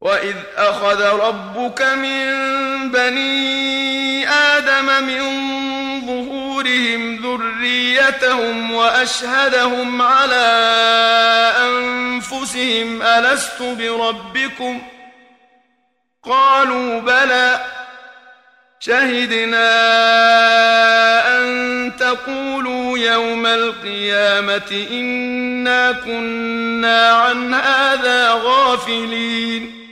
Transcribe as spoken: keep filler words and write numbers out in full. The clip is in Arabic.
وإذ أخذ ربك من بني آدم من ظهورهم ذريتهم وأشهدهم على أنفسهم ألست بربكم قالوا بلى شهدنا أن تقولوا يوم القيامة إنا كنا عن هذا غافلين